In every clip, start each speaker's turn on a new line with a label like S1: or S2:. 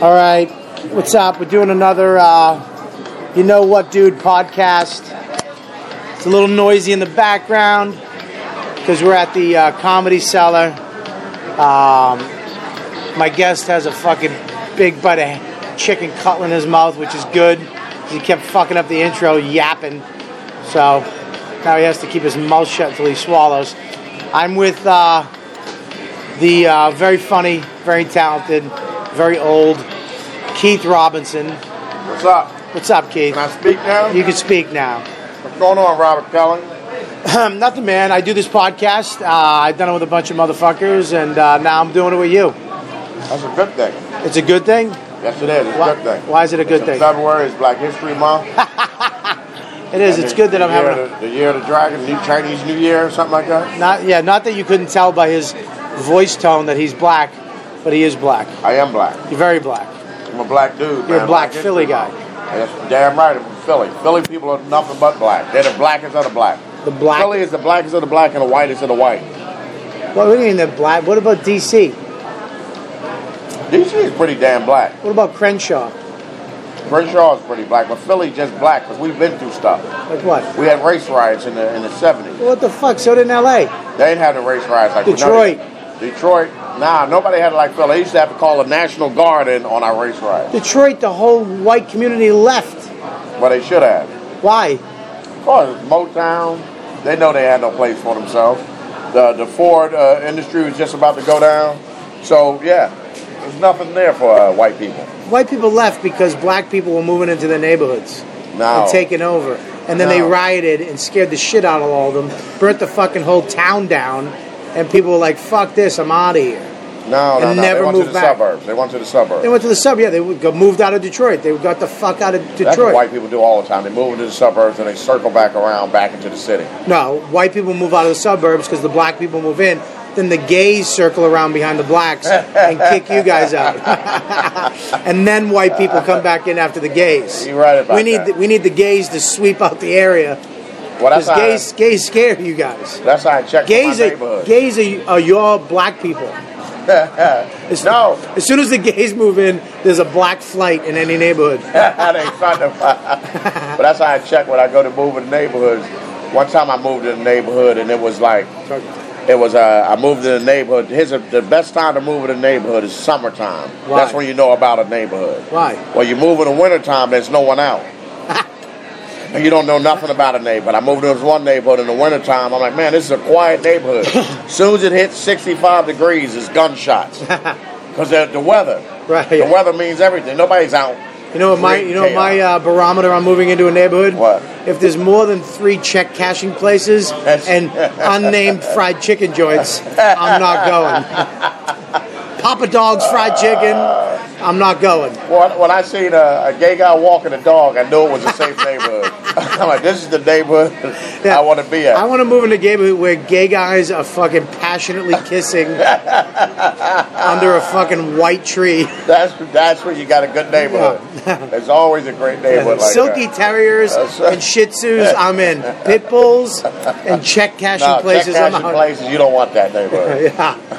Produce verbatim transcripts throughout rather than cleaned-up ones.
S1: All right, what's up? We're doing another uh, You Know What Dude podcast. It's a little noisy in the background because we're at the uh, Comedy Cellar. Um, my guest has a fucking big bite of chicken cutlet in his mouth, which is good. He kept fucking up the intro, yapping. So now he has to keep his mouth shut until he swallows. I'm with uh, the uh, very funny, very talented, very old Keith Robinson.
S2: What's up?
S1: What's up, Keith?
S2: Can I speak now?
S1: You can speak now.
S2: What's going on, Robert Kelly?
S1: Um, nothing, man. I do this podcast. Uh, I've done it with a bunch of motherfuckers, and uh, now I'm doing it with you.
S2: That's a good thing.
S1: It's a good thing?
S2: Yes, it is. It's
S1: why,
S2: a good thing.
S1: Why is it a good
S2: it's
S1: thing?
S2: February is Black History Month.
S1: It is.
S2: And
S1: it's good that I'm having
S2: a... The year of the dragon, new Chinese New Year, or something like that?
S1: Not, yeah, not that you couldn't tell by his voice tone that he's black, but he is black.
S2: I am black.
S1: You're very black.
S2: I'm a black dude,
S1: You're
S2: man.
S1: a black,
S2: black
S1: Philly guy.
S2: That's damn right, I'm from Philly. Philly people are nothing but black. They're the blackest of the black.
S1: The black?
S2: Philly is the blackest of the black and the whitest of the white.
S1: What do you mean the black? What about D C?
S2: D C is pretty damn black.
S1: What about Crenshaw?
S2: Crenshaw is pretty black, but Philly just black because we've been through stuff.
S1: Like what?
S2: We had race riots in the in the seventies.
S1: Well, what the fuck? So did in L A.
S2: They didn't have the race riots like
S1: Detroit.
S2: Detroit. Nah, nobody had it like Philly. They used to have to call the National Guard in on our race riots.
S1: Detroit, the whole white community left.
S2: Well, they should have.
S1: Why?
S2: Because Motown, they know they had no place for themselves. The the Ford uh, industry was just about to go down. So, yeah, there's nothing there for uh, white people.
S1: White people left because black people were moving into their neighborhoods
S2: No.
S1: and taking over. And then
S2: No.
S1: they rioted and scared the shit out of all of them, burnt the fucking whole town down, and people were like, fuck this, I'm out of here.
S2: No, no,
S1: And
S2: no.
S1: never
S2: They went
S1: moved
S2: to the
S1: back.
S2: suburbs. They went to the suburbs.
S1: They went to the suburbs, yeah, they got moved out of Detroit. They got the fuck out of
S2: That's what
S1: Detroit.
S2: white people do all the time. They move into the suburbs and they circle back around back into the city.
S1: No, white people move out of the suburbs because the black people move in. Then the gays circle around behind the blacks and kick you guys out. And then white people come back in after the gays.
S2: You're right about
S1: we need
S2: that.
S1: The, we need the gays to sweep out the area.
S2: Well, that's
S1: Because
S2: how,
S1: gays, gays scare you guys.
S2: that's how I check
S1: Gays
S2: for my
S1: are,
S2: neighborhood.
S1: gays are, are your black people. As,
S2: No.
S1: As soon as the gays move in, there's a black flight in any neighborhood.
S2: That ain't fun to But that's how I check when I go to move in the neighborhoods. One time I moved in the neighborhood and it was like, it was, uh, I moved in the neighborhood. Here's a, the best time to move in the neighborhood is summertime.
S1: Why?
S2: That's when you know about a neighborhood.
S1: Why?
S2: Well, you move in the wintertime, there's no one out. And you don't know nothing about a neighborhood. I moved into this one neighborhood in the wintertime. I'm like, man, this is a quiet neighborhood. As soon as it hits sixty-five degrees, it's gunshots. Because the weather.
S1: Right.
S2: The weather means everything. Nobody's out.
S1: You know what my you know what my uh, barometer on moving into a neighborhood?
S2: What?
S1: If there's more than three check cashing places
S2: That's-
S1: and unnamed fried chicken joints, I'm not going. Papa Dog's fried chicken, I'm not going.
S2: Well, when I seen a, a gay guy walking a dog, I knew it was a safe neighborhood. I'm like, this is the neighborhood
S1: Yeah.
S2: I want to be at.
S1: I want to move in a neighborhood where gay guys are fucking passionately kissing under a fucking white tree.
S2: That's that's where you got a good neighborhood. There's always a great neighborhood like
S1: Silky
S2: that.
S1: terriers
S2: That's right.
S1: and Shih Tzus, I'm in. Pit bulls and check cashing
S2: No,
S1: places,
S2: check
S1: I'm
S2: cashing
S1: out.
S2: places, you don't want that neighborhood.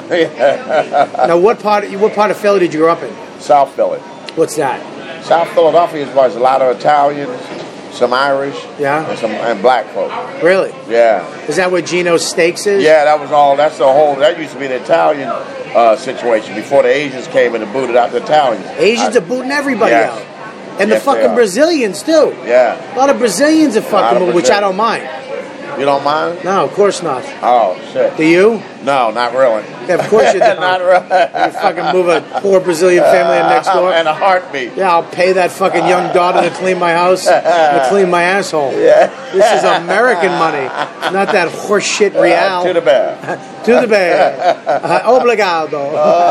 S1: Yeah. Now, what part? What part of Philly did you grow up in?
S2: South Philly.
S1: What's that?
S2: South Philadelphia is was a lot of Italians, some Irish,
S1: Yeah.
S2: and some and black folk.
S1: Really?
S2: Yeah.
S1: Is that where Gino Steaks is?
S2: Yeah, that was all. That's the whole. That used to be the Italian uh, situation before the Asians came in and booted out the Italians.
S1: Asians
S2: I-
S1: are booting everybody
S2: Yes.
S1: out. And
S2: Yes,
S1: the
S2: they
S1: fucking
S2: are.
S1: Brazilians, too.
S2: Yeah.
S1: A lot of Brazilians are
S2: lot
S1: fucking
S2: of
S1: moving, which I
S2: Brazilians.
S1: don't mind.
S2: You don't mind?
S1: No, of course not.
S2: Oh shit.
S1: Do you?
S2: No, not really.
S1: Yeah, of course you don't.
S2: Not really.
S1: You fucking move a poor Brazilian family in next door.
S2: And a heartbeat.
S1: Yeah, I'll pay that fucking young daughter to clean my house and to clean my asshole.
S2: Yeah.
S1: This is American money, not that horse shit real.
S2: To the bear.
S1: To the bear. Uh, obrigado.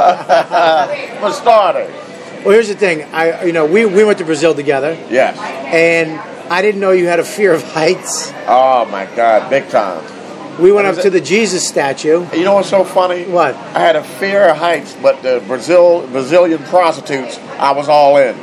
S2: For starters.
S1: Well, here's the thing. I, you know, we, we went to Brazil together,
S2: Yes.
S1: and I didn't know you had a fear of heights.
S2: Oh my God, big time.
S1: We went
S2: What
S1: up
S2: is
S1: to
S2: it?
S1: the Jesus statue.
S2: You know what's so funny?
S1: What?
S2: I had a fear of heights, but the Brazil Brazilian prostitutes, I was all in.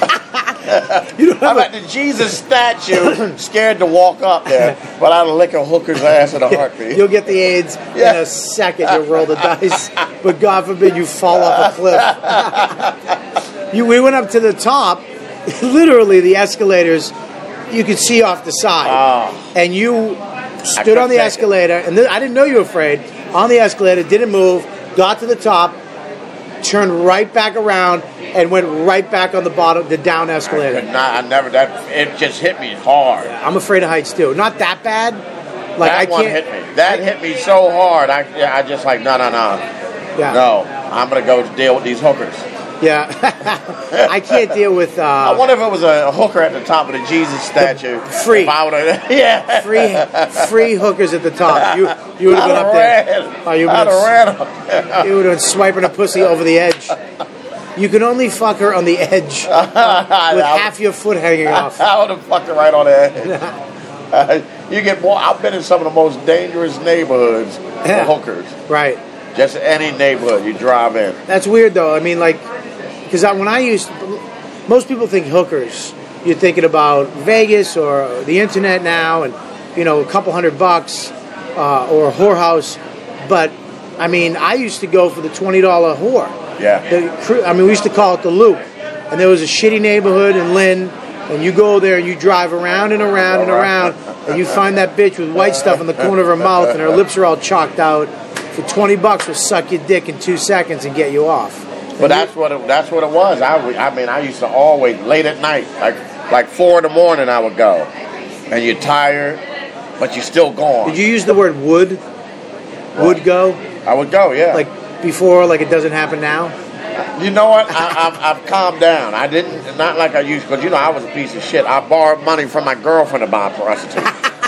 S1: You don't have
S2: I'm
S1: a,
S2: at the Jesus statue, scared to walk up there, but I'd lick a hooker's ass in a heartbeat.
S1: You'll get the AIDS
S2: Yeah.
S1: in a second. You'll roll the dice, but God forbid you fall off a cliff. You, we went up to the top. Literally, the escalators you could see off the side,
S2: Oh.
S1: and you stood
S2: couldn't
S1: on the
S2: take it.
S1: escalator. And th- I didn't know you were afraid. On the escalator, didn't move. Got to the top, turned right back around, and went right back on the bottom, the down
S2: I
S1: escalator.
S2: could not. I never. That it just hit me hard.
S1: I'm afraid of heights too. Not that bad. Like
S2: that
S1: I
S2: one
S1: can't.
S2: hit me. That hit me so hard. I, yeah, I just like no, no, no,
S1: Yeah.
S2: no. I'm gonna go deal with these hookers.
S1: Yeah. I can't deal with. Uh,
S2: I wonder if it was a hooker at the top of the Jesus statue.
S1: Free.
S2: If I would've- yeah.
S1: free, free hookers at the top. You, you would have
S2: I'd
S1: been
S2: have
S1: up
S2: ran.
S1: there. Oh, you would
S2: I'd
S1: have
S2: have ran up there.
S1: You would have been swiping a pussy over the edge. You can only fuck her on the edge with half your foot hanging off.
S2: I would have fucked her right on the edge. Uh, you get more. I've been in some of the most dangerous neighborhoods
S1: Yeah.
S2: for hookers.
S1: Right.
S2: Just any neighborhood you drive in.
S1: That's weird, though. I mean, like, because when I used to, most people think hookers, you're thinking about Vegas or the internet now and, you know, a couple hundred bucks uh, or a whorehouse. But, I mean, I used to go for the twenty dollar whore.
S2: Yeah.
S1: The, cru- I mean, we used to call it the Loop. And there was a shitty neighborhood in Lynn, and you go there and you drive around and around and around, and you find that bitch with white stuff in the corner of her mouth, and her lips are all chalked out. For twenty bucks, will suck your dick in two seconds and get you off.
S2: But that's what it, that's what it was. I, would- I mean, I used to always late at night, like like four in the morning, I would go, and you're tired, but you're still going.
S1: Did you use the word would? Would go?
S2: I would go, yeah.
S1: Like before, like it doesn't happen now?
S2: You know what? I, I've, I've calmed down. I didn't, not like I used, because you know I was a piece of shit. I borrowed money from my girlfriend to buy a prostitute.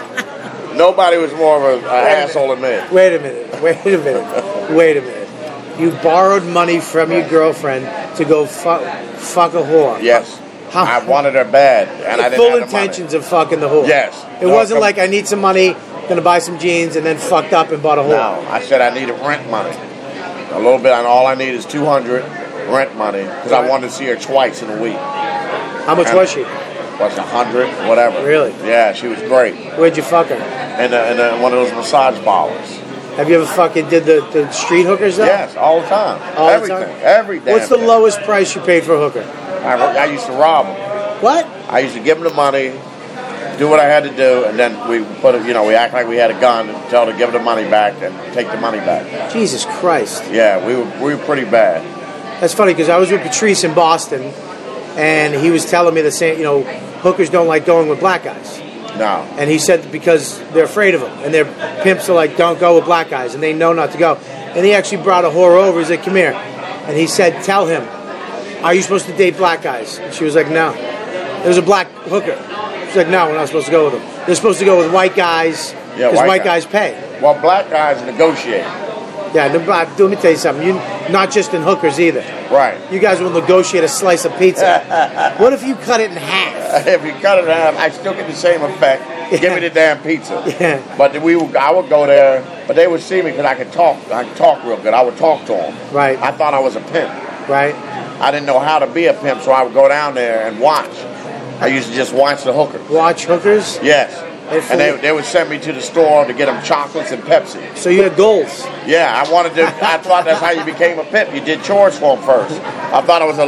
S2: Nobody was more of an asshole than me.
S1: Wait a minute. Wait a minute. Wait a minute. You borrowed money from your girlfriend to go fuck, fuck a whore.
S2: Yes.
S1: How-
S2: I wanted her bad, and I didn't
S1: Full
S2: have the money.
S1: intentions of fucking the whore.
S2: Yes.
S1: It
S2: No,
S1: wasn't
S2: come-
S1: like I need some money, gonna buy some jeans, and then fucked up and bought a whore.
S2: No, I said I needed rent money. A little bit, and all I need is two hundred rent money because I
S1: Right.
S2: wanted to see her twice in a week.
S1: How much
S2: And-
S1: was she?
S2: Was a hundred, whatever.
S1: Really?
S2: Yeah, she was great.
S1: Where'd you fuck her?
S2: And, uh, and uh, one of those massage parlors.
S1: Have you ever fucking did the, the street hookers though?
S2: Yes, all the time.
S1: All the
S2: Everything.
S1: time?
S2: Every damn
S1: What's the
S2: thing.
S1: lowest price you paid for a hooker?
S2: I, I used to rob them.
S1: What?
S2: I used to give them the money, do what I had to do, and then we put it, you know, we act like we had a gun and tell her to give the money back and take the money back.
S1: Jesus Christ.
S2: Yeah, we were, we were pretty bad.
S1: That's funny because I was with Patrice in Boston, and he was telling me the same. You know, hookers don't like going with black guys,
S2: No.
S1: and he said because they're afraid of them, and their pimps are like, don't go with black guys, and they know not to go. And he actually brought a whore over. He's like, come here, and he said, tell him, are you supposed to date black guys? And she was like, no. There was a black hooker. She's like, no, we're not supposed to go with them. They're supposed to go with white guys
S2: Yeah,
S1: because
S2: white
S1: white
S2: guys.
S1: guys pay.
S2: Well, black guys negotiate.
S1: Yeah, no, but let me tell you something. You not just in hookers either.
S2: Right.
S1: You guys will negotiate a slice of pizza. What if you cut it in half?
S2: If you cut it in half, I still get the same effect. Give me the damn pizza.
S1: Yeah.
S2: But we, would, I would go there, but they would see me because I could talk. I could talk real good. I would talk to them.
S1: Right.
S2: I thought I was a pimp.
S1: Right?
S2: I didn't know how to be a pimp, so I would go down there and watch. I used to just watch the hookers.
S1: Watch hookers.
S2: Yes.
S1: They
S2: And they,
S1: fool-
S2: they would send me to the store to get them chocolates and Pepsi.
S1: So you had goals.
S2: Yeah, I wanted to. I thought that's how you became a pimp. You did chores for them first. I thought it was a,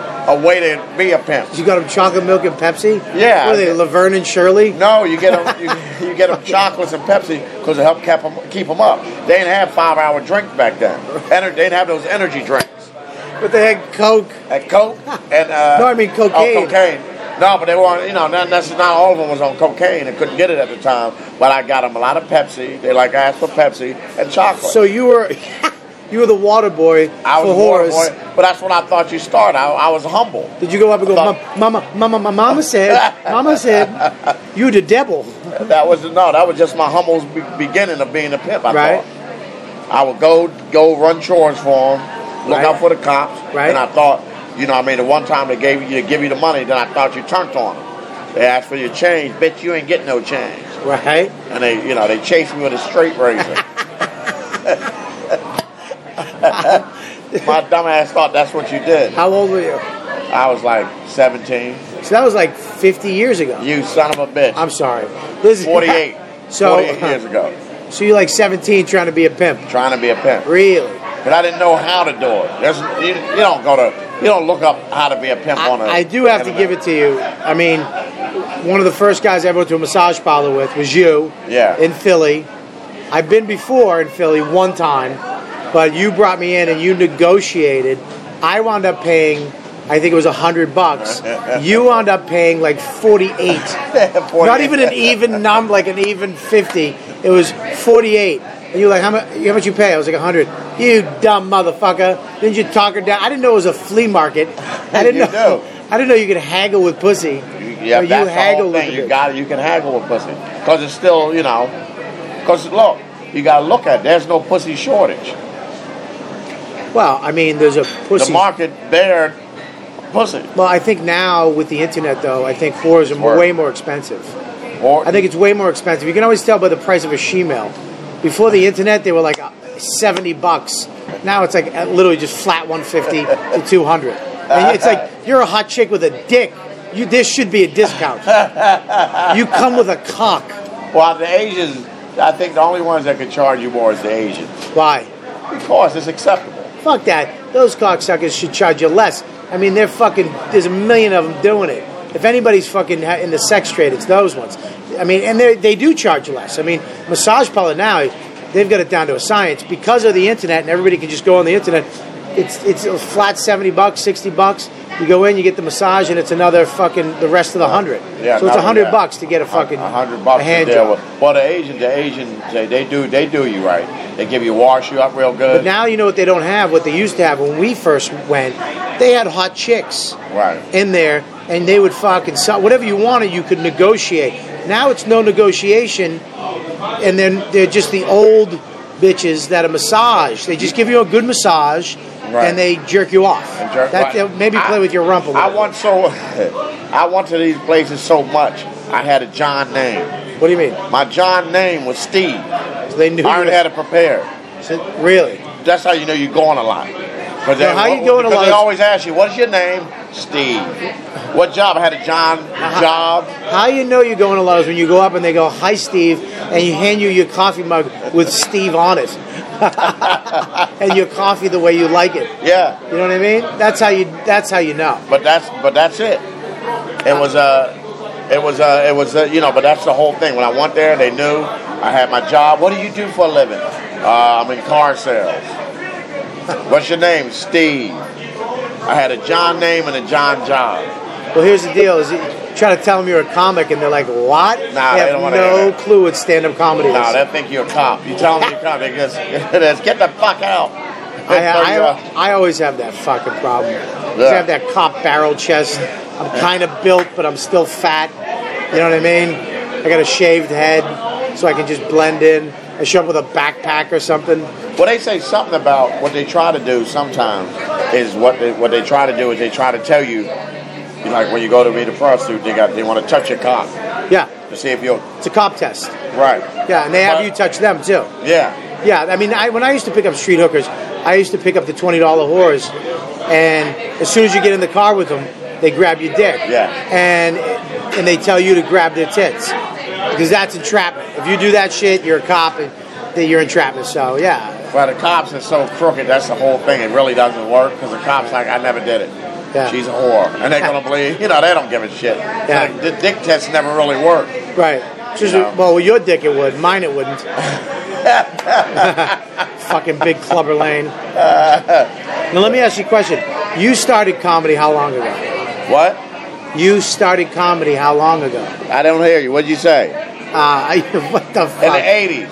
S2: a way to be a pimp.
S1: You got them chocolate milk and Pepsi.
S2: Yeah.
S1: What are they, Laverne and Shirley?
S2: No, you get them. You, you get them chocolates and Pepsi because it helped keep them, keep them up. They didn't have five-hour drinks back then. Ener- they didn't have those energy drinks.
S1: But they had Coke.
S2: And Coke and uh,
S1: No, I mean cocaine.
S2: Oh, cocaine. No, but they weren't. You know, not necessarily. Not all of them was on cocaine and couldn't get it at the time. But I got them a lot of Pepsi. They like asked for Pepsi and chocolate.
S1: So you were, you were the water boy
S2: I was
S1: for
S2: a water
S1: whores.
S2: boy, but that's when I thought you started. I, I was humble.
S1: Did you go up and go,
S2: I
S1: Mama, Mama, Mama, my Mama said, Mama said, you the devil.
S2: That was no. That was just my humble be- beginning of being a pimp. I
S1: Right.
S2: thought I would go go run chores for them, look
S1: Right.
S2: out for the cops,
S1: Right.
S2: and I thought, you know, I mean, the one time they gave you give you the money, then I thought you turned on them. They asked for your change, bitch. You ain't getting no change,
S1: Right?
S2: and they, you know, they chased me with a straight razor. My dumb ass thought that's what you did.
S1: How old were you?
S2: I was like seventeen.
S1: So that was like fifty years ago.
S2: You son of a bitch.
S1: I'm sorry. This is-
S2: forty-eight.
S1: So,
S2: forty-eight years ago.
S1: So you're like seventeen trying to be a pimp.
S2: Trying to be a pimp.
S1: Really?
S2: Because I didn't know how to do it. There's, you, you don't go to, you don't look up how to be a pimp on a
S1: I do have to give it to you. I mean, one of the first guys I ever went to a massage parlor with was you.
S2: Yeah.
S1: In Philly. I've been before in Philly one time, but you brought me in and you negotiated. I wound up paying, I think it was a hundred bucks. You wound up paying like forty-eight. Not even an even number, like an even fifty. It was forty-eight. And you were like, how much, how much you pay? I was like, a hundred. You dumb motherfucker. Didn't you talk her down? I didn't know it was a flea market. I didn't
S2: You
S1: know.
S2: do.
S1: I didn't know you could haggle with pussy.
S2: Yeah,
S1: Or
S2: that's the
S1: haggle
S2: whole
S1: with
S2: thing.
S1: the
S2: You
S1: bitch.
S2: got it. You can haggle with pussy because it's still, you know. Because look, you got to look at it. There's no pussy shortage.
S1: Well, I mean, there's a pussy.
S2: The market bared pussy.
S1: Well, I think now with the internet, though, I think whores are
S2: Word.
S1: way more expensive.
S2: Or
S1: I think it's way more expensive. You can always tell by the price of a she-male. Before the internet, they were like seventy bucks. Now it's like literally just flat one fifty to two hundred. And it's like you're a hot chick with a dick. You this should be a discount. You come with a cock.
S2: well, the Asians. I think the only ones that can charge you more is the Asians
S1: Why?
S2: because it's acceptable.
S1: Fuck that. Those cocksuckers should charge you less. I mean, they're fucking. There's a million of them doing it. If anybody's fucking in the sex trade, it's those ones. I mean, and they they do charge less. I mean, massage parlor now, they've got it down to a science because of the internet, and everybody can just go on the internet. It's it's a flat seventy bucks, sixty bucks. You go in, you get the massage, and it's another fucking the rest of the hundred.
S2: Yeah,
S1: so it's a
S2: not-
S1: hundred
S2: yeah.
S1: bucks to get a fucking
S2: a hundred bucks
S1: a hand
S2: to deal
S1: job.
S2: with. Well, the Asians, the Asians, they, they do they do you right. They give you wash you up real good.
S1: But now you know what they don't have. What they used to have when we first went, they had hot chicks
S2: right.
S1: in there, and they would fucking sell whatever you wanted. You could negotiate. Now it's no negotiation, and then they're just the old bitches that are massage. They just give you a good massage,
S2: Right.
S1: and they jerk you off.
S2: And jerk-
S1: that,
S2: right.
S1: they'll maybe play
S2: I-
S1: with your rump a little.
S2: I want so I went to these places so much. I had a John name.
S1: What do you mean?
S2: My John name was Steve.
S1: So they knew.
S2: I already
S1: you
S2: had it prepared.
S1: so, really?
S2: That's how you know you're going a lot. Because
S1: So how you going a lot
S2: They
S1: is-
S2: always ask you, "What's your name?" Steve. What job? I had a John job.
S1: How you know you're going to Lowe's when you go up and they go, "Hi, Steve," and you hand you your coffee mug with Steve on it, and your coffee the way you like it.
S2: Yeah,
S1: You know what I mean? That's how you. That's how you know.
S2: but that's but that's it. It was uh, it was uh, it was uh, you know, but that's the whole thing. When I went there, they knew I had my job. What do you do for a living? Uh, I'm in car sales. What's your name? Steve. I had a John name and a John job.
S1: Well, here's the deal: is you try to tell them you're a comic, and they're like, "What?"
S2: Nah,
S1: they
S2: they
S1: have
S2: don't wanna
S1: no
S2: hear that.
S1: clue what stand-up comedy is.
S2: No, they think you're a cop. You tell them you're a cop, they just, just get the fuck out.
S1: I, I, I always have that fucking problem. I
S2: Yeah.
S1: have that cop barrel chest. I'm kind of built, but I'm still fat. You know what I mean? I got a shaved head, so I can just blend in. I show up with a backpack or something.
S2: Well, they say something about what they try to do sometimes is what they, what they try to do is they try to tell you, you know, like when you go to meet a prostitute, they got they want to touch your cock
S1: Yeah,
S2: to see if you'll
S1: it's a cop test.
S2: right.
S1: Yeah, and they have
S2: But-
S1: you touch them too.
S2: Yeah,
S1: Yeah, I mean, I, when I used to pick up street hookers, I used to pick up the twenty dollar whores, and as soon as you get in the car with them, they grab your dick.
S2: Yeah.
S1: And and they tell you to grab their tits because that's entrapment. If you do that shit, you're a cop and then you're entrapment. So yeah,
S2: well, the cops are so crooked. That's the whole thing. It really doesn't work because the cops like, I never did it.
S1: Yeah.
S2: She's a whore, and they're gonna believe. You know, they don't give a shit.
S1: Yeah.
S2: The, the dick test never really worked.
S1: right. Just,
S2: You know.
S1: well, with your dick it would. Mine it wouldn't. Fucking big clubber lane. Now let me ask you a question. You started comedy how long ago?
S2: What?
S1: You started comedy how long ago?
S2: I don't hear you. What'd you say?
S1: Uh, what the
S2: In
S1: fuck?
S2: the eighties.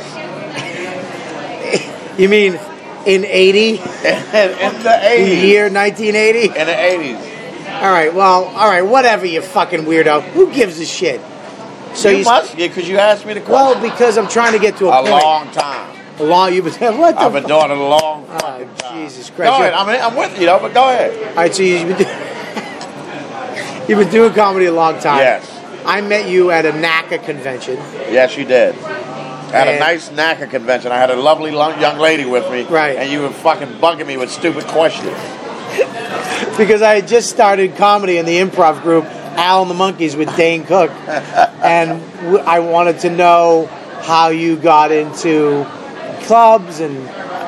S1: You mean in eighty?
S2: In the
S1: The
S2: eighties.
S1: year nineteen eighty?
S2: In the eighties.
S1: All right, well, all right, whatever, you fucking weirdo. Who gives a shit? So
S2: you
S1: you,
S2: must, because you asked me the question.
S1: well, because I'm trying to get to a,
S2: a
S1: point.
S2: long time.
S1: A long. You've been what the?
S2: I've been
S1: fu-
S2: doing it a long
S1: Oh,
S2: fucking time.
S1: Jesus Christ!
S2: Go ahead.
S1: You-
S2: I mean, I'm with you, though, but go ahead.
S1: All right, so you've been, do- you've been doing comedy a long time.
S2: Yes.
S1: I met you at a NACA convention.
S2: Yes, you did. At a
S1: And-
S2: nice NACA convention, I had a lovely lo- young lady with me.
S1: Right.
S2: And you were fucking bugging me with stupid questions.
S1: Because I had just started comedy in the improv group, Al and the Monkeys with Dane Cook. And w- I wanted to know how you got into clubs and,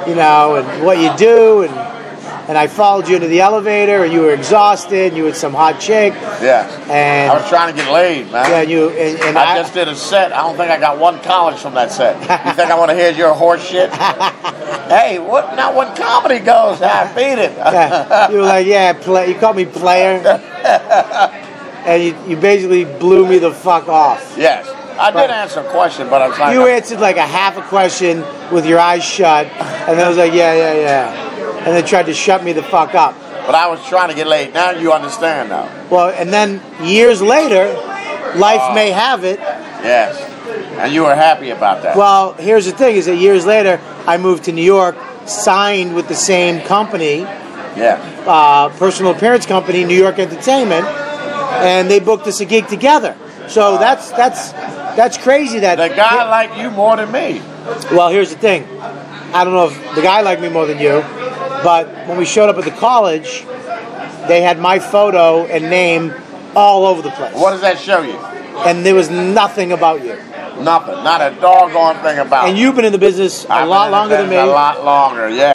S1: you know, and what you do, and and I followed you into the elevator, and you were exhausted, and you were with some hot chick.
S2: Yeah.
S1: And
S2: I was trying to get laid, man.
S1: Yeah, you and, and
S2: I,
S1: I
S2: just did a set. I don't think I got one college from that set. You think I want to hear your horse shit? Hey, what? Now when comedy goes, I beat it.
S1: Yeah, you were like, yeah, play. You called me player, and you, you basically blew me the fuck off.
S2: Yes, I did answer a question, but I was like,
S1: You answered like a half a question with your eyes shut, and then I was like, yeah, yeah, yeah, and then tried to shut me the fuck up.
S2: But I was trying to get laid. Now you understand now.
S1: Well, and then years later, life
S2: Oh.
S1: may have it.
S2: Yes, and you were happy about that.
S1: Well, here's the thing: is that years later, I moved to New York, signed with the same company,
S2: yeah.
S1: uh, personal appearance company, New York Entertainment, and they booked us a gig together. So that's that's that's crazy. That
S2: The guy liked you more than me.
S1: Well, here's the thing. I don't know if the guy liked me more than you, but when we showed up at the college, they had my photo and name all over the place.
S2: What does that show you?
S1: And there was nothing about you.
S2: Nothing. Not a doggone thing about
S1: And
S2: it.
S1: you've been in the business a
S2: I've
S1: lot
S2: been in
S1: longer
S2: the
S1: than me.
S2: business A lot longer, yeah.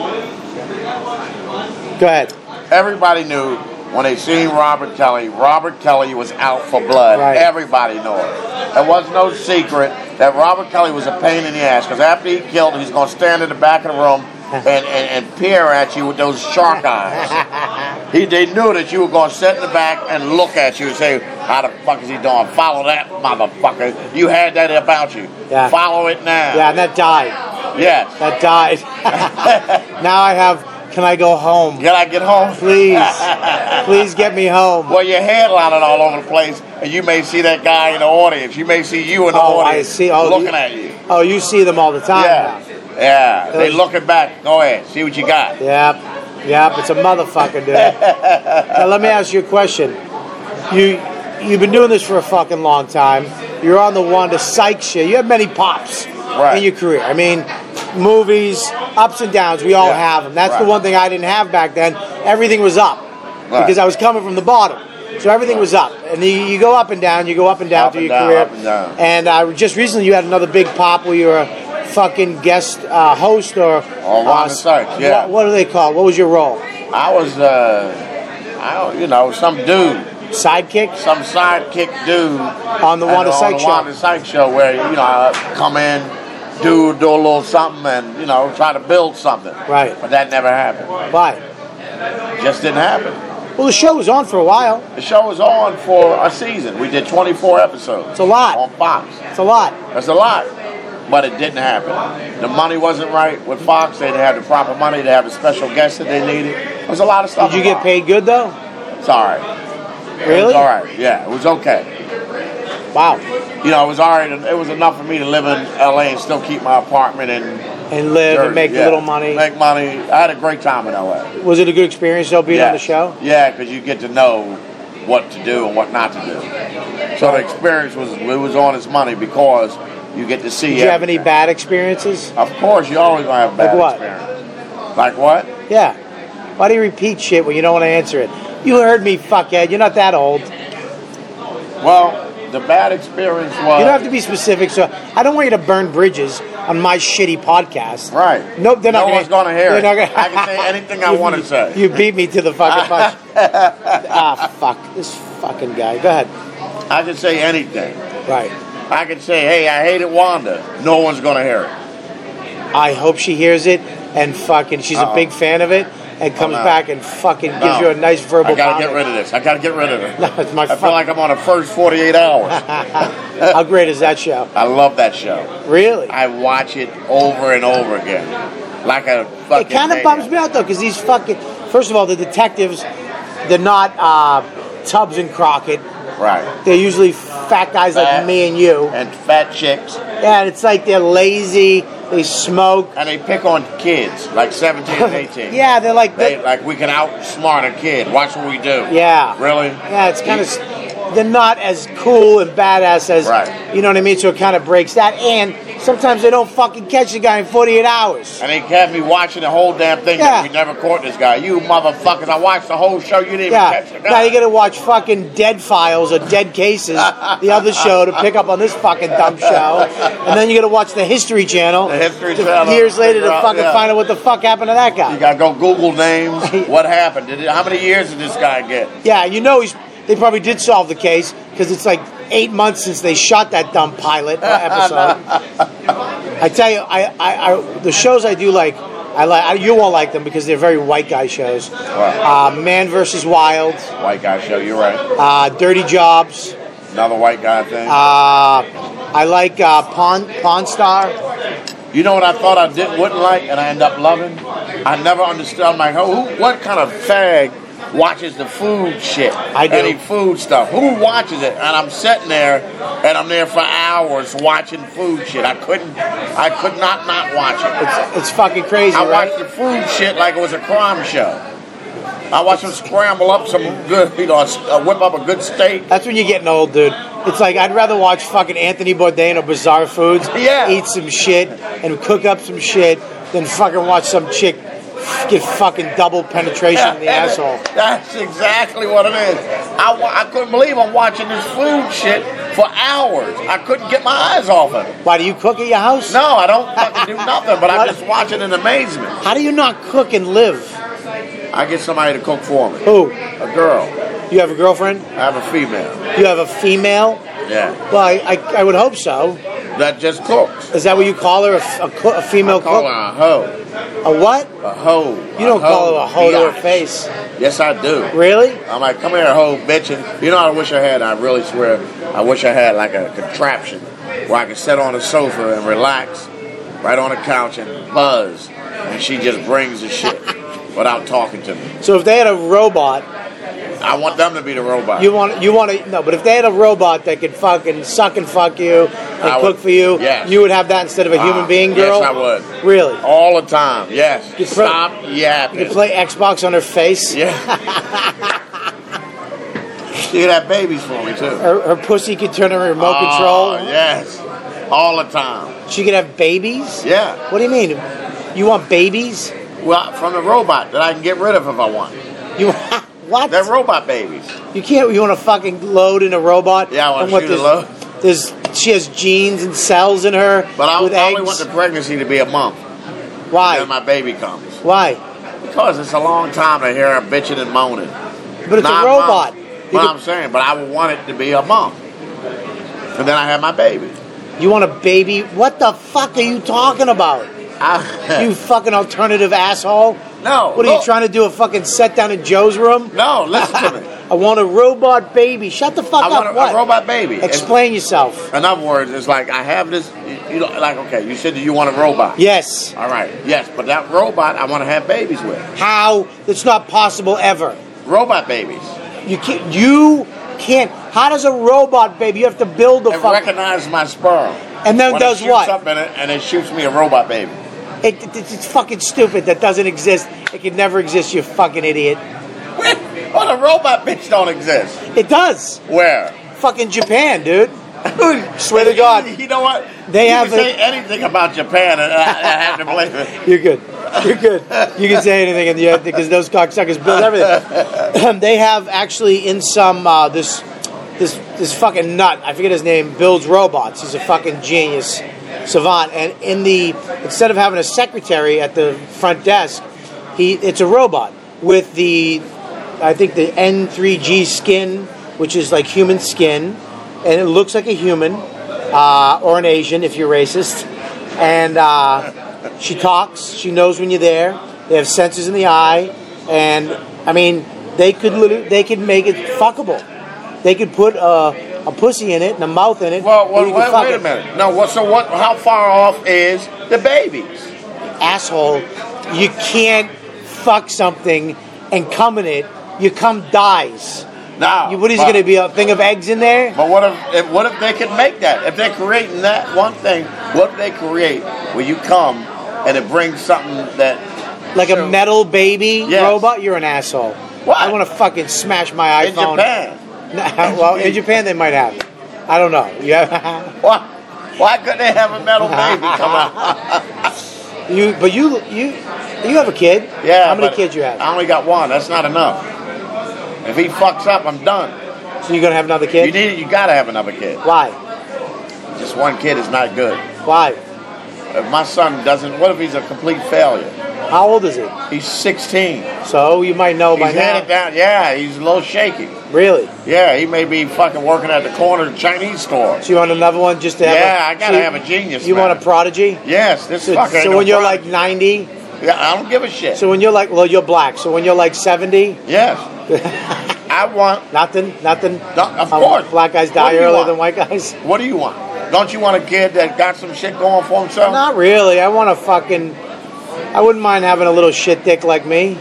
S1: Go ahead.
S2: Everybody knew when they seen Robert Kelly, Robert Kelly was out for blood.
S1: Right.
S2: Everybody knew it. There was no secret that Robert Kelly was a pain in the ass, because after he killed, he's going to stand in the back of the room and, and, and peer at you with those shark eyes. He, they knew that you were going to sit in the back and look at you and say, how the fuck is he doing? Follow that motherfucker. You had that about you.
S1: Yeah.
S2: Follow it now.
S1: Yeah, and that died.
S2: Yes.
S1: That died. Now I have, can I go home?
S2: Can I get home?
S1: Please. Please get me home.
S2: Well, you're headlining all over the place, and you may see that guy in the audience. You may see you in the
S1: Oh, I
S2: audience
S1: see. Oh,
S2: looking
S1: you-
S2: at you.
S1: Oh, you see them all the time
S2: Yeah.
S1: now.
S2: Yeah. They
S1: Those-
S2: looking back. Go ahead. See what you got.
S1: Yep. Yep, it's a motherfucker, dude. Now let me ask you a question. You you've been doing this for a fucking long time. You're on the one to psych shit. You have many pops
S2: Right.
S1: in your career. I mean, movies, ups and downs, we all
S2: Yeah.
S1: have them. That's the
S2: Right.
S1: one thing I didn't have back then. Everything was up.
S2: Right.
S1: Because I was coming from the bottom. So everything was up. And you, you go up and down, you go up and down
S2: Up
S1: through
S2: and
S1: your
S2: down,
S1: career.
S2: up and down.
S1: And uh, just recently you had another big pop where you were a fucking guest uh, host or...
S2: On Ron and Sykes, yeah.
S1: What, what do they call it? What was your role?
S2: I was, uh, I don't, you know, some dude,
S1: Sidekick?
S2: some sidekick dude
S1: On the
S2: and
S1: Wanda
S2: on
S1: Sykes
S2: the
S1: show.
S2: Wanda Sykes show, where you know I come in, do do a little something, and you know try to build something.
S1: Right.
S2: But that never happened.
S1: Why?
S2: Just didn't happen.
S1: Well, the show was on for a while.
S2: The show was on for a season. We did twenty-four episodes.
S1: It's a lot.
S2: On Fox.
S1: It's a lot.
S2: That's a lot. But it didn't happen. The money wasn't right with Fox. They didn't have the proper money to have the special guests that they needed. There was a lot of stuff.
S1: Did you get
S2: involved.
S1: paid good, though?
S2: It's all right. It was
S1: Really?
S2: all right. Yeah, it was okay.
S1: Wow.
S2: You know, it was all right. It was enough for me to live in L A and still keep my apartment in
S1: And live
S2: Jersey.
S1: and make
S2: Yeah.
S1: little money.
S2: Make money. I had a great time in L A.
S1: Was it a good experience, though, being
S2: yeah.
S1: on the show?
S2: Yeah, because you get to know what to do and what not to do. So the experience was it was on its money because you get to see.
S1: Did you have any
S2: everything.
S1: bad experiences?
S2: Of course, you always gonna have bad
S1: Like what?
S2: experience. Like what?
S1: Yeah. Why do you repeat shit when you don't want to answer it? You heard me, fuckhead. You're not that old.
S2: Well, the bad experience was.
S1: You don't have to be specific, so I don't want you to burn bridges on my shitty podcast.
S2: Right.
S1: Nope, they're not
S2: no
S1: gonna,
S2: one's going to hear
S1: they're
S2: it.
S1: not gonna-
S2: I can say anything I
S1: You-
S2: want to say.
S1: You beat me to the fucking punch. Ah, fuck. This fucking guy. Go ahead.
S2: I can say anything.
S1: Right.
S2: I can say, hey, I hated Wanda. No one's going to hear it.
S1: I hope she hears it and fucking she's
S2: Uh-oh.
S1: a big fan of it and comes
S2: no.
S1: back and fucking gives
S2: No.
S1: you a nice verbal
S2: I got to get
S1: comment.
S2: rid of this. I got to get rid of it.
S1: No, it's my
S2: I feel
S1: fuck-
S2: like I'm on the first forty-eight hours.
S1: How great is that show?
S2: I love that show.
S1: Really?
S2: I watch it over and over again. Like a fucking
S1: It kind of
S2: maniac.
S1: bums me out though, because these fucking. First of all, the detectives, they're not uh, Tubbs and Crockett.
S2: Right.
S1: They're usually fat guys
S2: Fat.
S1: like me and you.
S2: And fat chicks.
S1: Yeah, and it's like they're lazy. They smoke.
S2: And they pick on kids, like seventeen and eighteen.
S1: Yeah, they're like.
S2: They, like, we can outsmart a kid. Watch what we do.
S1: Yeah.
S2: Really?
S1: Yeah, it's kind of. they're not as cool and badass as,
S2: right.
S1: you know what I mean? So it kind of breaks that. And sometimes they don't fucking catch the guy in forty-eight hours.
S2: And they kept me watching the whole damn thing.
S1: Yeah.
S2: That we never caught this guy. You motherfuckers! I watched the whole show. You didn't
S1: Yeah.
S2: even catch the guy.
S1: Now you got to watch fucking Dead Files or Dead Cases, the other show, to pick up on this fucking dumb show. And then you got to watch the History Channel.
S2: The History
S1: to,
S2: Channel.
S1: Years later to
S2: Figure out,
S1: fucking
S2: yeah.
S1: find out what the fuck happened to that guy.
S2: You gotta go Google names. What happened? Did it, how many years did this guy get?
S1: Yeah, you know he's. They probably did solve the case because it's like eight months since they shot that dumb pilot episode. I tell you, I, I, I the shows I do like, I like. I, you won't like them because they're very white guy shows.
S2: Right.
S1: Uh, Man versus Wild.
S2: White guy show. You're right.
S1: Uh, Dirty Jobs.
S2: Another white guy thing.
S1: Uh, I like uh, Pawn Pawn Star.
S2: You know what I thought I didn't wouldn't like, and I end up loving. I never understood. I'm like, oh, who, what kind of fag watches the food shit?
S1: I do.
S2: Any food stuff. Who watches it? And I'm sitting there, and I'm there for hours watching food shit. I couldn't, I could not not watch it.
S1: It's, it's fucking crazy,
S2: I
S1: right?
S2: watched the food shit like it was a crime show. I watched them scramble up some good, you know, uh, whip up a good steak.
S1: That's when you're getting old, dude. It's like I'd rather watch fucking Anthony Bourdain or Bizarre Foods,
S2: Yeah.
S1: eat some shit and cook up some shit than fucking watch some chick get fucking double penetration in the asshole.
S2: That's exactly what it is. I, wa- I couldn't believe I'm watching this food shit for hours. I couldn't get my eyes off of it.
S1: Why, do you cook at your house?
S2: No, I don't fucking do nothing, but I
S1: What?
S2: just watch it in amazement.
S1: How do you not cook and live?
S2: I get somebody to cook for me.
S1: Who?
S2: A girl.
S1: You have a girlfriend?
S2: I have a female.
S1: You have a female?
S2: Yeah.
S1: Well, I, I, I would hope so.
S2: That just cooks.
S1: Is that what you call her, a, f- a, co- a female
S2: I call
S1: cook?
S2: her a hoe.
S1: A what?
S2: A hoe.
S1: You don't
S2: a
S1: call her a hoe to her
S2: biatch.
S1: face.
S2: Yes, I do.
S1: Really?
S2: I'm like, come here, hoe, bitch. And you know what I wish I had? I really swear, I wish I had like a contraption where I could sit on a sofa and relax right on the couch and buzz. And she just brings the shit without talking to me.
S1: So if they had a robot,
S2: I want them to be the robot.
S1: you want you want to no, but if they had a robot that could fucking suck and fuck you and
S2: I
S1: cook
S2: would-
S1: for you,
S2: yes.
S1: you would have that instead of a human
S2: Ah,
S1: being, girl.
S2: Yes, I would.
S1: Really?
S2: All the time. Yes.
S1: You pro-
S2: Stop yapping.
S1: You could play Xbox on her face.
S2: Yeah. She could have babies for me too.
S1: Her, her pussy could turn her remote
S2: Oh,
S1: control.
S2: yes. All the time.
S1: She could have babies.
S2: Yeah.
S1: What do you mean? You want babies?
S2: Well, from the robot that I can get rid of if I want.
S1: You what?
S2: They're robot babies.
S1: You can't. You want to fucking load in a robot?
S2: Yeah, I want
S1: And
S2: to
S1: what,
S2: shoot a
S1: there's-
S2: load.
S1: There's she has genes and cells in her
S2: But I,
S1: with
S2: I only
S1: eggs.
S2: want the pregnancy to be a month.
S1: Why?
S2: Then my baby comes.
S1: Why?
S2: Because it's a long time to hear her bitching and moaning.
S1: But it's
S2: Nine
S1: a robot.
S2: months.
S1: You,
S2: What
S1: could-
S2: I'm saying, but I would want it to be a month. And then I have my baby.
S1: you want a baby? What the fuck are you talking about?
S2: I,
S1: You fucking alternative asshole.
S2: no.
S1: What are you
S2: look.
S1: trying to do? A fucking set down in Joe's room?
S2: No, listen to me.
S1: I want a robot baby. Shut the fuck
S2: I
S1: up.
S2: want a,
S1: what?
S2: a robot baby.
S1: Explain yourself.
S2: In other words, it's like I have this. You, you know, like okay, you said that you want a robot.
S1: Yes.
S2: All right. Yes, but that robot I want to have babies with.
S1: How? It's not possible ever.
S2: Robot babies.
S1: You can't. You can't. How does a robot baby? You have to build the
S2: It
S1: fuck.
S2: recognizes my sperm.
S1: And then
S2: when
S1: does
S2: it shoots
S1: what?
S2: Up in it, and it shoots me a robot baby.
S1: It, it, it's fucking stupid. That doesn't exist. It can never exist. You fucking idiot.
S2: Well, the robot bitch don't exist.
S1: It does.
S2: Where?
S1: Fucking Japan, dude. Swear to God.
S2: You know what?
S1: They
S2: you
S1: have
S2: can
S1: a-
S2: say anything about Japan, and I, I have to believe it.
S1: You're good. You're good. You can say anything in the end because those cocksuckers build everything. They have actually in some uh, this this this fucking nut. I forget his name. Builds robots. He's a fucking genius, savant. And in the instead of having a secretary at the front desk, he it's a robot with the I think the N three G skin, which is like human skin, and it looks like a human uh, or an Asian if you're racist, and. Uh, She talks. She knows when you're there. They have sensors in the eye, and I mean, they could literally, they could make it fuckable. They could put a, a pussy in it and a mouth in it.
S2: Well,
S1: and
S2: well
S1: you
S2: wait,
S1: could fuck
S2: wait a
S1: it.
S2: minute. No, what? So what? How far off is the babies?
S1: Asshole, you can't fuck something and cum in it. Your cum dies.
S2: Now,
S1: You, what is
S2: but,
S1: going to be a thing of eggs in there?
S2: But what if, if what if they can make that? If they're creating that one thing, what if they create where you come and it brings something that
S1: Like a
S2: so-
S1: metal baby
S2: Yes.
S1: robot? You're an asshole.
S2: What?
S1: I want to fucking smash my
S2: in
S1: iPhone.
S2: Japan?
S1: Well, in Japan they might have it. I don't know. You have
S2: Why? Why couldn't they have a metal baby come out?
S1: you, but you, you, you have a kid.
S2: Yeah.
S1: How many
S2: but
S1: kids you have?
S2: I only got one. That's not enough. If he fucks up, I'm done.
S1: So you're gonna have another kid?
S2: You need it. You gotta have another kid.
S1: Why?
S2: Just one kid is not good.
S1: Why?
S2: If my son doesn't, what if he's a complete failure?
S1: How old is he?
S2: He's sixteen.
S1: So you might know by
S2: He's
S1: now.
S2: headed down. Yeah, he's a little shaky.
S1: Really?
S2: Yeah, he may be fucking working at the corner of the Chinese store.
S1: So you want another one just to have?
S2: Yeah,
S1: a,
S2: I gotta
S1: so
S2: have a genius.
S1: You
S2: man.
S1: want a prodigy?
S2: Yes, this
S1: So,
S2: fucker.
S1: so
S2: ain't
S1: when
S2: no
S1: you're
S2: prodigy.
S1: like ninety.
S2: Yeah, I don't give a shit.
S1: So when you're like, well, you're black. So when you're like seventy.
S2: Yes, I want.
S1: Nothing. Nothing.
S2: No, of
S1: Um,
S2: course.
S1: Black guys
S2: What
S1: die
S2: do you
S1: earlier
S2: want?
S1: than white guys.
S2: What do you want? Don't you want a kid that got some shit going for himself?
S1: Not really. I want a fucking. I wouldn't mind having a little shit dick like me.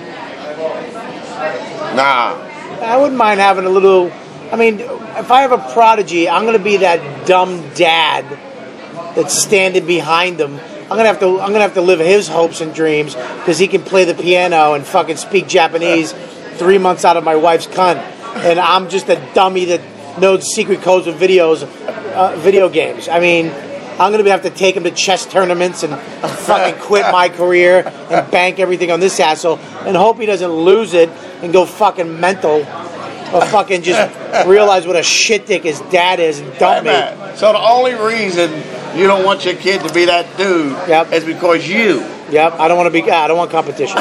S2: Nah.
S1: I wouldn't mind having a little. I mean, if I have a prodigy, I'm gonna be that dumb dad that's standing behind him. I'm gonna have to. I'm gonna have to live his hopes and dreams because he can play the piano and fucking speak Japanese three months out of my wife's cunt, and I'm just a dummy that knows secret codes of videos, uh, video games. I mean, I'm gonna have to take him to chess tournaments and fucking quit my career and bank everything on this asshole and hope he doesn't lose it and go fucking mental. Or fucking just realize what a shit dick his dad is and dump me.
S2: Hey, man. So the only reason you don't want your kid to be that dude
S1: Yep.
S2: is because you.
S1: Yep, I don't want to be. I don't want competition.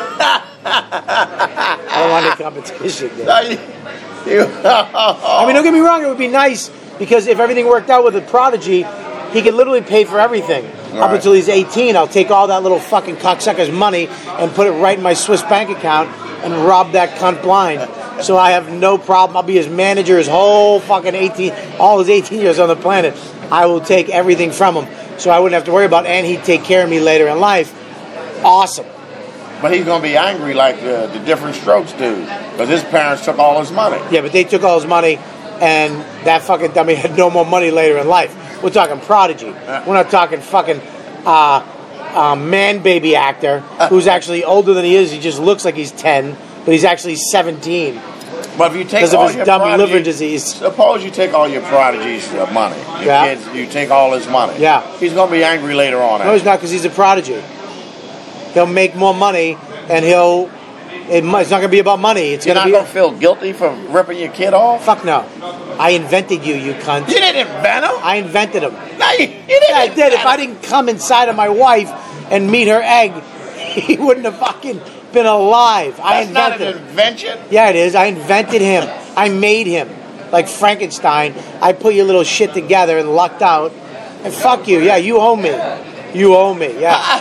S1: I don't want any competition. dude.
S2: No, you, you,
S1: I mean, don't get me wrong. It would be nice because if everything worked out with a prodigy, he could literally pay for everything up
S2: Right.
S1: until he's eighteen. I'll take all that little fucking cocksucker's money and put it right in my Swiss bank account and rob that cunt blind. So I have no problem. I'll be his manager his whole fucking eighteen, all his eighteen years on the planet. I will take everything from him, so I wouldn't have to worry about. And he'd take care of me later in life. Awesome.
S2: but he's gonna be angry like uh, the Different Strokes dude because his parents took all his money.
S1: Yeah, but they took all his money, and that fucking dummy had no more money later in life. We're talking prodigy. We're not talking fucking uh, uh, man baby actor who's actually older than he is. He just looks like he's ten, but he's actually seventeen
S2: But if you take
S1: because
S2: all
S1: of his
S2: your
S1: dumb
S2: prodigy-
S1: liver disease.
S2: Suppose you take all your prodigy's uh, money. Your
S1: Yeah.
S2: kids, you take all his money.
S1: Yeah.
S2: He's gonna be angry later on.
S1: No, he's not, because he's a prodigy. He'll make more money, and he'll. It, mu- it's not going to be about money. It's
S2: You're
S1: going
S2: not
S1: to
S2: gonna feel guilty for ripping your kid off.
S1: be. Fuck no. I invented you, you cunt.
S2: You didn't invent him.
S1: I invented him.
S2: No, you, you didn't.
S1: Yeah, I did. If
S2: invent
S1: I
S2: him.
S1: didn't come inside of my wife and meet her egg, he wouldn't have fucking been alive. I
S2: That's not
S1: invented
S2: an
S1: him.
S2: invention.
S1: Yeah, it is. I invented him. I made him. Like Frankenstein. I put your little shit together and lucked out. And fuck you. Yeah, you owe me. You owe me. Yeah.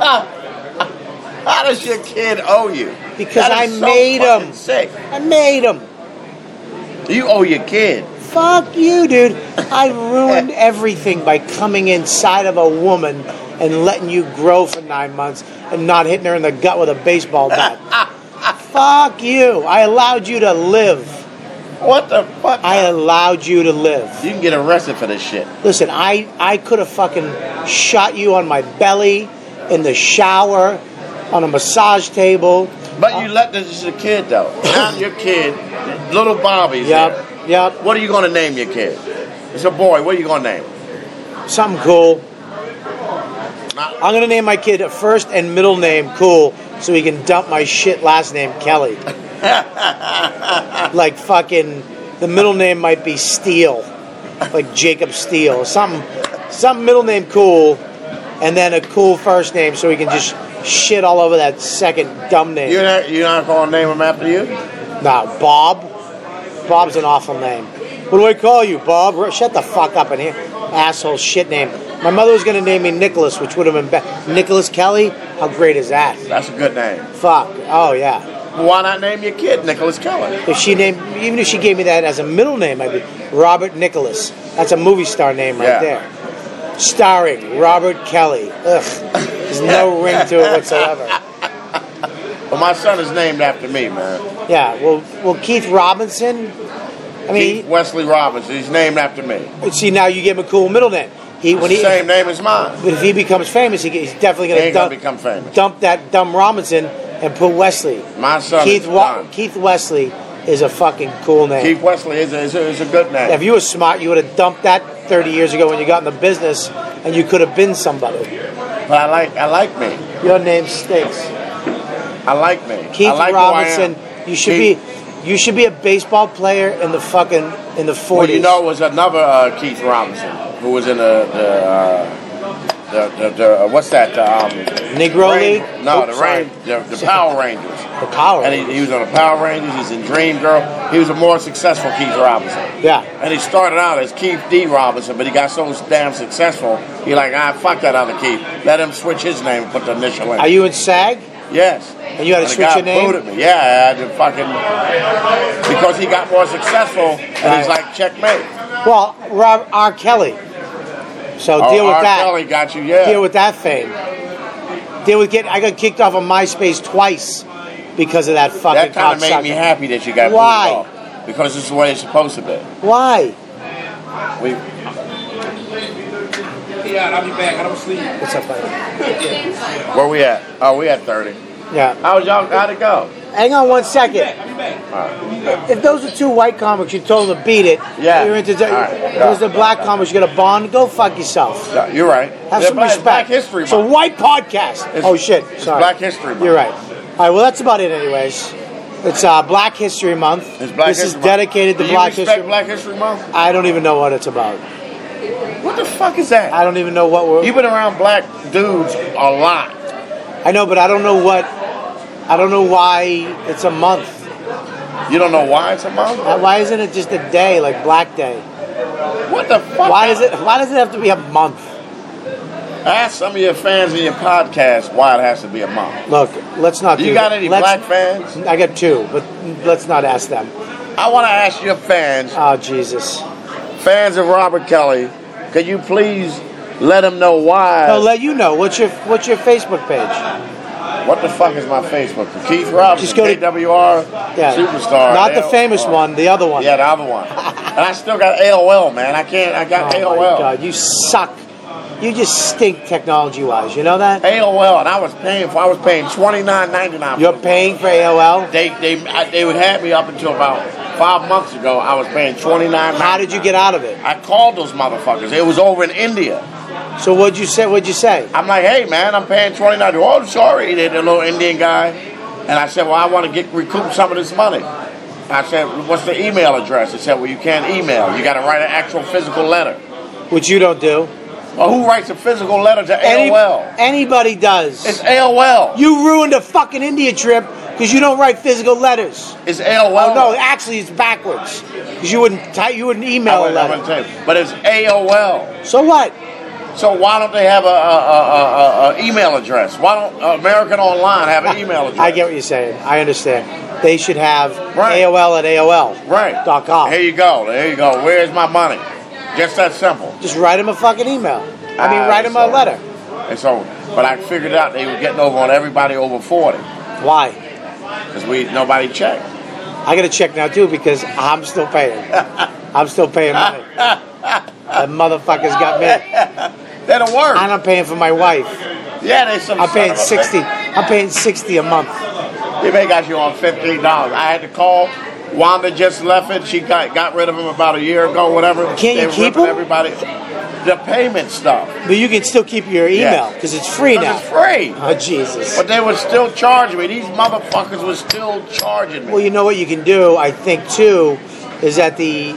S2: How does your kid owe you?
S1: Because
S2: That
S1: I
S2: is so
S1: made
S2: fucking
S1: him.
S2: Sick.
S1: I made him.
S2: You owe your kid.
S1: Fuck you, dude. I ruined everything by coming inside of a woman and letting you grow for nine months and not hitting her in the gut with a baseball bat. Fuck you. I allowed you to live.
S2: What the fuck?
S1: I allowed you to live.
S2: You can get arrested for this shit.
S1: Listen, I, I could have fucking shot you on my belly, in the shower, on a massage table.
S2: But you let this is a kid though. Now your kid, little Bobby's
S1: Yep,
S2: there.
S1: yep.
S2: What are you gonna name your kid? It's a boy. What are you gonna name him?
S1: Something cool.
S2: Not-
S1: I'm going to name my kid a first and middle name cool so he can dump my shit last name Kelly. Like fucking, the middle name might be Steele. Like Jacob Steele. Or something, something middle name cool, and then a cool first name so he can just shit all over that second dumb name.
S2: You're not, you're not gonna name him after you?
S1: Nah, Bob. Bob's an awful name. What do I call you, Bob? Shut the fuck up in here. Asshole shit name. My mother was going to name me Nicholas, which would have been better. Nicholas Kelly? How great is that?
S2: That's a good name.
S1: Fuck. Oh, yeah.
S2: Why not name your kid Nicholas Kelly?
S1: If she named, even if she gave me that as a middle name, I'd be Robert Nicholas. That's a movie star name right
S2: Yeah.
S1: there. Starring Robert Kelly. Ugh. There's no ring to it whatsoever.
S2: Well, my son is named after me, man.
S1: Yeah, well, well, Keith Robinson, I mean,
S2: Keith Wesley Robinson. He's named after me.
S1: see, now you give him a cool middle name. He,
S2: It's
S1: when
S2: the
S1: he,
S2: same name as mine.
S1: But if he becomes famous, he, he's definitely
S2: He
S1: going to
S2: ain't gonna
S1: dump,
S2: become famous.
S1: dump that dumb Robinson and put Wesley.
S2: My son
S1: Keith
S2: is
S1: Wa-
S2: done.
S1: Keith Wesley is a fucking cool name.
S2: Keith Wesley is a, is a, is a good name.
S1: If you were smart, you would have dumped that thirty years ago when you got in the business, and you could have been somebody.
S2: But I like I like me.
S1: Your name stinks.
S2: I like me.
S1: Keith
S2: I like
S1: Robinson.
S2: Who I am.
S1: You should
S2: Keith,
S1: be you should be a baseball player in the fucking in the forties.
S2: Well, you know, it was another uh, Keith Robinson who was in the the, uh, the, the, the uh, what's that? Um,
S1: Negro
S2: Rain,
S1: League?
S2: No,
S1: Oops,
S2: the, Rain, the the Power Rangers.
S1: The Power
S2: And he, he was on the Power Rangers. He's in Dream Girl. He was a more successful Keith Robinson.
S1: Yeah.
S2: And he started out as Keith D. Robinson, but he got so damn successful. He like, ah, fuck that other Keith. Let him switch his name and put the initial in.
S1: Are you in SAG?
S2: Yes.
S1: And you had to
S2: And the
S1: switch
S2: guy
S1: your name?
S2: booted me. Yeah, I had to fucking because he got more successful, and
S1: Right.
S2: he's like, checkmate.
S1: Well, Rob R. Kelly. So
S2: Oh,
S1: deal with
S2: R.
S1: that.
S2: Kelly got you, yeah.
S1: Deal with that fame. Deal with get. I got kicked off of MySpace twice because of that fucking.
S2: That kind of made me
S1: cocksucker.
S2: happy that you got
S1: Why?
S2: booted off. Because this is the way it's supposed to be.
S1: Why?
S2: We,
S3: Yeah, I'll be back. I don't sleep.
S1: What's up, buddy?
S2: where we at? Oh, we at thirty.
S1: Yeah.
S2: How was y'all? How'd it go?
S1: Hang on one second.
S3: I'll be back.
S2: All right.
S1: If those are two white comics, you told them to beat it.
S2: Yeah.
S1: You're into.
S2: All right.
S1: If those are black comics, you got a bond. Go fuck yourself.
S2: Yeah, you're right.
S1: Have
S2: They're
S1: some
S2: black,
S1: respect.
S2: Black History
S1: It's a
S2: Month.
S1: white podcast.
S2: It's-
S1: oh shit!
S2: It's
S1: Sorry.
S2: Black History Month.
S1: You're right. All right. Well, that's about it, anyways. It's uh, Black History Month.
S2: It's Black
S1: this
S2: History
S1: is
S2: Month.
S1: dedicated to
S2: Do you
S1: Black
S2: respect
S1: History.
S2: Black History Month?
S1: I don't even know what it's about.
S2: What the fuck is that?
S1: I don't even know what we're.
S2: You've been around black dudes a lot.
S1: I know, but I don't know what. I don't know why it's a month.
S2: You don't know why it's a month?
S1: Uh, Why isn't it just a day, like Black Day?
S2: What the fuck?
S1: Why does it? Why does it have to be a month?
S2: Ask some of your fans in your podcast why it has to be a month.
S1: Look, let's not.
S2: Do
S1: do
S2: you got
S1: that.
S2: any
S1: Let's-
S2: black fans?
S1: I got two, but let's not ask them.
S2: I want to ask your fans,
S1: Oh Jesus!
S2: fans of Robert Kelly, could you please let them know why?
S1: I'll let you know. What's your What's your Facebook page?
S2: What the fuck is my Facebook? Keith Robinson,
S1: Just go to-
S2: K W R,
S1: Yeah,
S2: Superstar.
S1: not the
S2: L-
S1: famous
S2: uh,
S1: one, the other one.
S2: Yeah, the other one. And I still got A O L, man. I can't. I got
S1: Oh
S2: A O
S1: my
S2: L.
S1: God, you suck. You just stink technology wise. You know that?
S2: A O L, and I was paying for. I was paying twenty nine ninety nine.
S1: You're paying for A O L.
S2: They they I, they would have me up until about five months ago. I was paying twenty nine.
S1: How did you get out of it?
S2: I called those motherfuckers. It was over in India.
S1: So what'd you say? What'd you say?
S2: I'm like, hey man, I'm paying twenty nine. Oh, I'm sorry, they're the little Indian guy. And I said, well, I want to get recoup some of this money. I said, what's the email address? They said, well, you can't email. You got to write an actual physical letter.
S1: Which you don't do.
S2: Well, who writes a physical letter to
S1: Any-
S2: A O L?
S1: Anybody does.
S2: It's A O L.
S1: You ruined a fucking India trip because you don't write physical letters.
S2: It's A O L.
S1: Oh no, actually it's backwards. Because you wouldn't type, you wouldn't email
S2: I
S1: a
S2: wouldn't- I
S1: letter.
S2: wouldn't tell you. But it's A O L.
S1: So what?
S2: So why don't they have a, a, a, a, a email address? Why don't uh, American Online have an email address?
S1: I get what you're saying. I understand. They should have
S2: Right.
S1: A O L at A O L.
S2: Right.
S1: Dot com.
S2: Here you go. There you go. Where's my money? Just that simple.
S1: Just write them a fucking email. I mean,
S2: Ah,
S1: write them a
S2: so-
S1: letter.
S2: And so, but I figured out they were getting over on everybody over forty
S1: Why?
S2: because we nobody checked.
S1: I got to check now too because I'm still paying. I'm still paying money. The motherfuckers got me.
S2: That'll work.
S1: And I'm paying for my wife.
S2: Yeah, they some.
S1: I'm
S2: son
S1: paying
S2: of a
S1: sixty.
S2: bitch.
S1: I'm paying sixty a month.
S2: They may got you on fifteen dollars. I had to call. Wanda just left it. She got got rid of him about a year ago, whatever.
S1: Can't
S2: they
S1: you
S2: were
S1: keep
S2: ripping
S1: him?
S2: everybody. The payment stuff.
S1: But you can still keep your email
S2: Yes.
S1: because it's free
S2: 'Cause
S1: now.
S2: It's free.
S1: Oh Jesus.
S2: But they were still charging me. These motherfuckers were still charging me.
S1: Well, you know what you can do, I think too, is that the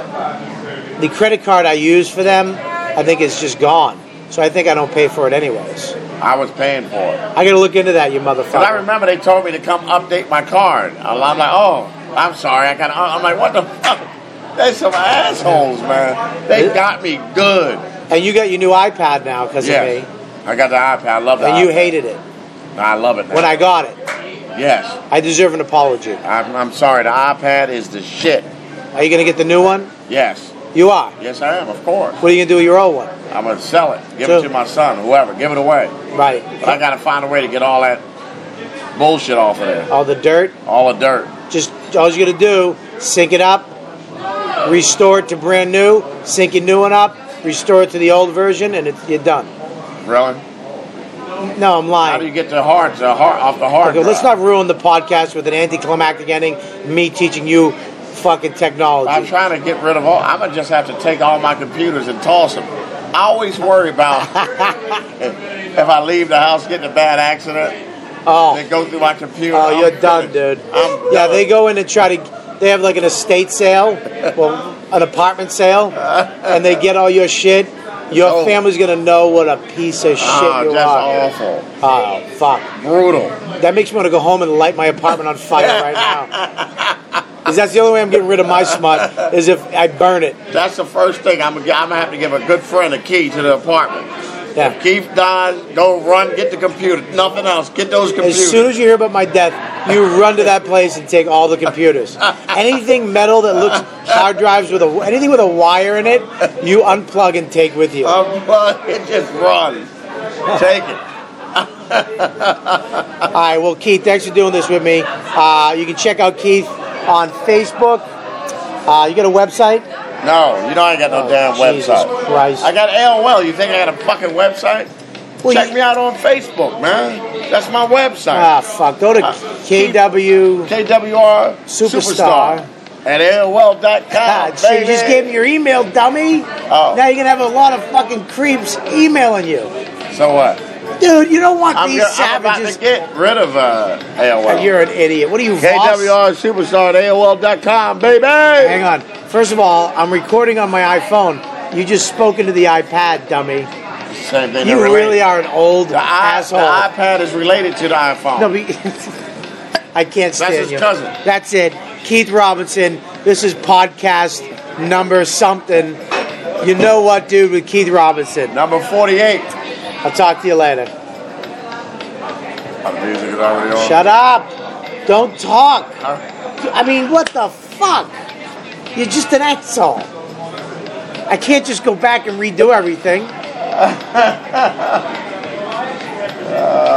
S1: the credit card I use for them, I think it's just gone. So I think I don't pay for it anyways.
S2: I was paying for it.
S1: I got to look into that, you motherfucker.
S2: But I remember they told me to come update my card. I'm like, oh, I'm sorry. I got. I'm like, what the fuck? They some assholes, man. They got me good.
S1: And you got your new iPad now because
S2: Yeah,
S1: of me,
S2: I got the iPad. I love the
S1: and
S2: iPad.
S1: you hated it
S2: I love it now.
S1: when I got it.
S2: Yes,
S1: I deserve an apology.
S2: I'm, I'm sorry. The iPad is the shit.
S1: Are you going to get the new one?
S2: Yes,
S1: You are.
S2: yes, I am. Of course,
S1: What are you going to do with your old one?
S2: I'm gonna sell it. Give
S1: So-
S2: it to my son, whoever. Give it away.
S1: Right.
S2: But I gotta find a way to get all that bullshit off of there.
S1: All the dirt.
S2: All the dirt.
S1: Just all you got to do, sync it up, restore it to brand new, sync your new one up, restore it to the old version, and it, you're done.
S2: Really?
S1: No, I'm
S2: How do
S1: lying.
S2: you get the hard, the hard off the hard
S1: Okay, let's
S2: drive?
S1: not ruin the podcast with an anticlimactic ending. Me teaching you fucking
S2: I'm
S1: technology.
S2: trying to get rid of all. I'm gonna just have to take all my computers and toss them. I always worry about if I leave the house, get in a bad accident,
S1: Oh,
S2: they go through my computer.
S1: oh,
S2: I'm
S1: you're done,
S2: finished.
S1: dude.
S2: I'm
S1: Yeah,
S2: done.
S1: they go in and try to. They have like an estate sale, well, an apartment sale, and they get all your shit. Your
S2: Oh.
S1: family's gonna know what a piece of shit
S2: Oh,
S1: you
S2: that's
S1: are.
S2: awful.
S1: Oh, fuck.
S2: Brutal.
S1: That makes me want to go home and light my apartment on fire right now. Because that's the only way I'm getting rid of my smut, is if I burn it.
S2: That's the first thing. I'm gonna, I'm gonna have to give a good friend a key to the apartment.
S1: Yeah.
S2: If Keith dies, go run, get the computer. Nothing else. Get those computers.
S1: As soon as you hear about my death, you run to that place and take all the computers. Anything metal that looks hard drives with a anything with a wire in it, you unplug and take with you.
S2: Um, well, it just run. Take it.
S1: All right, well, Keith, thanks for doing this with me. Uh, you can check out Keith on Facebook. Uh, you got a website?
S2: No, you know I ain't got no
S1: Oh,
S2: damn
S1: Jesus
S2: website.
S1: Christ.
S2: I got A O L. You think I got a fucking website?
S1: Well,
S2: Check
S1: you-
S2: me out on Facebook, man. That's my website.
S1: Ah, fuck. Go to
S2: Uh,
S1: K W.
S2: K W R
S1: Superstar.
S2: at A O L dot com.
S1: God, so you just gave me your email, dummy.
S2: Oh.
S1: Now you're going to have a lot of fucking creeps emailing you.
S2: So what?
S1: Dude, you don't want
S2: I'm,
S1: these
S2: go- I'm about
S1: savages.
S2: to get rid of uh, A O L.
S1: You're an idiot. What are you,
S2: K W
S1: Voss?
S2: R Superstar at A O L dot com, baby.
S1: Hang on. First of all, I'm recording on my iPhone. You just spoke into the iPad, dummy.
S2: Same thing.
S1: You
S2: they're
S1: really
S2: related.
S1: are an old
S2: The, I,
S1: asshole.
S2: the iPad is related to the iPhone.
S1: No, but I can't stand
S2: his
S1: you.
S2: cousin.
S1: That's it. Keith Robinson. This is podcast number something. You know what, dude, with Keith Robinson.
S2: Number forty-eight.
S1: I'll talk to you later.
S2: Oh, the music is already on.
S1: Shut up. Don't talk.
S2: Huh?
S1: I mean, what the fuck? You're just an asshole. I can't just go back and redo everything.